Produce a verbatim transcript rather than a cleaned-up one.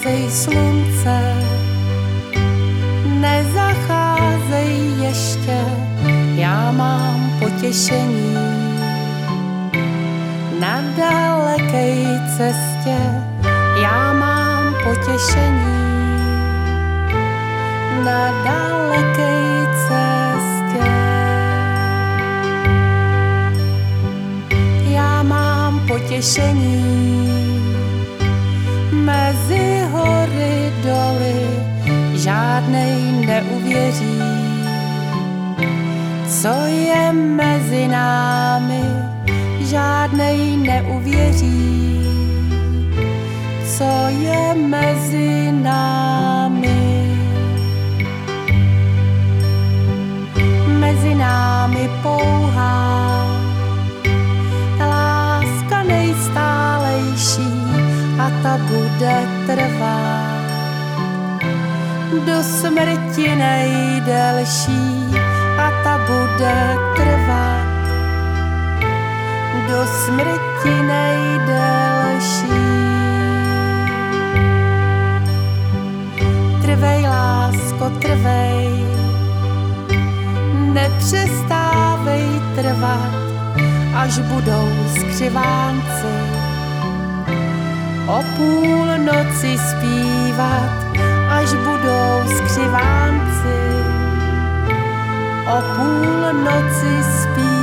Nevrácej slunce, nezacházej ještě, já mám potěšení. Na dalekej cestě já mám potěšení. Na dalekej cestě já mám potěšení. Mezi hory doly žádnej neuvěří, co je mezi námi, žádnej neuvěří, co je mezi námi. Mezi námi pouhá láska nejstálejší a ta bude trvat do smrti nejdelší a ta bude trvat do smrti nejdelší. Trvej, lásko, trvej, nepřestávej trvat, až budou skřivánci o půlnoci zpívat, až budou skřivánci o půlnoci zpívat.